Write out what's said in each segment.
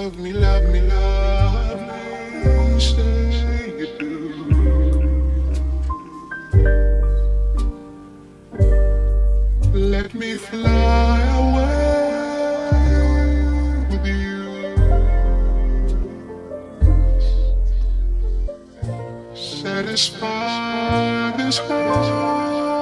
love me, love me, say you do. Let me fly away with you. Satisfy this heart.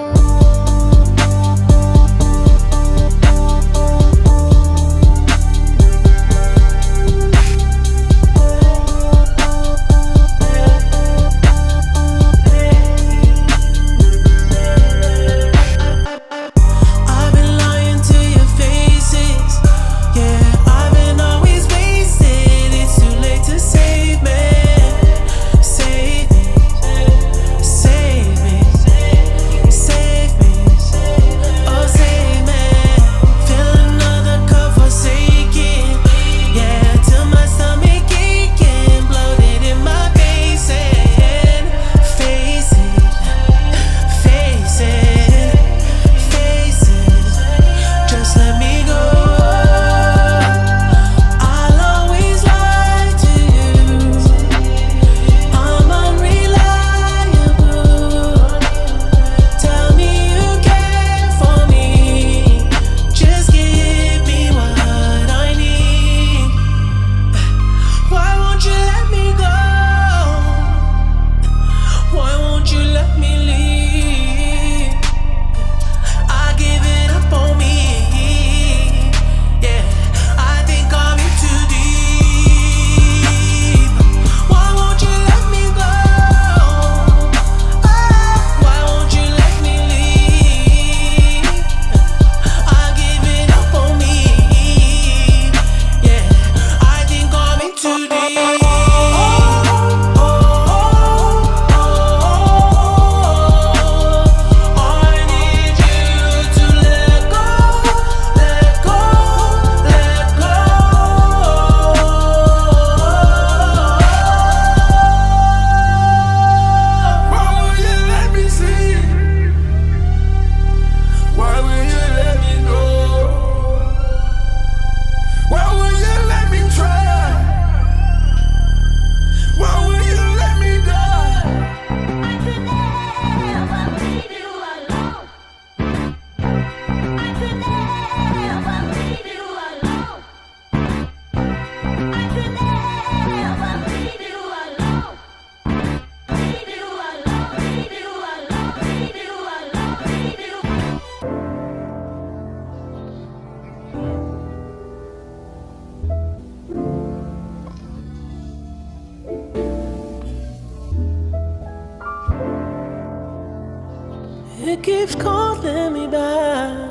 It keeps calling me back.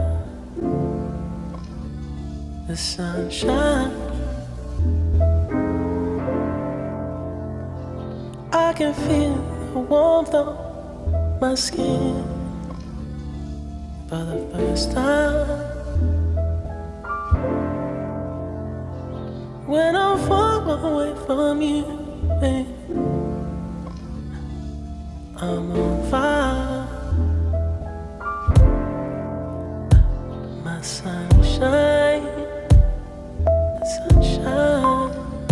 The sunshine, I can feel the warmth on my skin for the first time. When I'm far away from you, baby, I'm on fire. My sunshine, sunshine.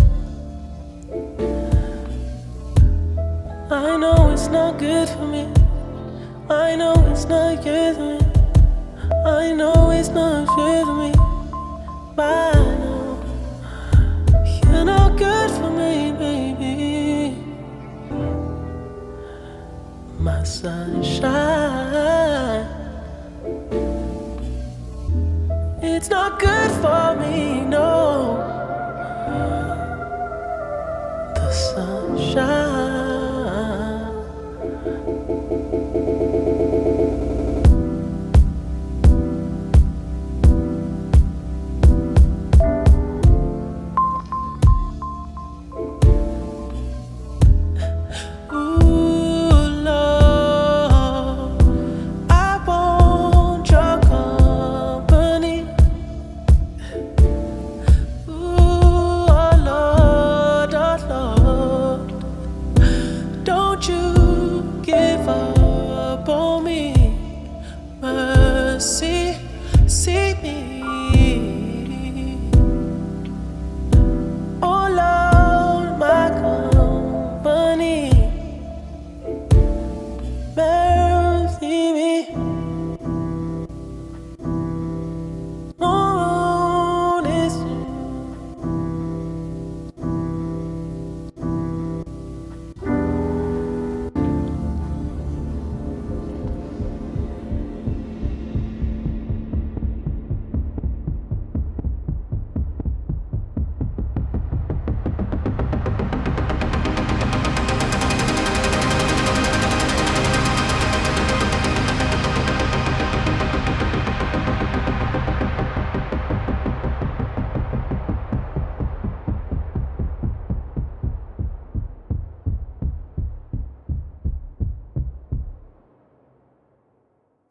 I know it's not good for me. I know it's not good for me. I know it's not good for me. But I know you're not good for me, baby. My sunshine. It's not good for me.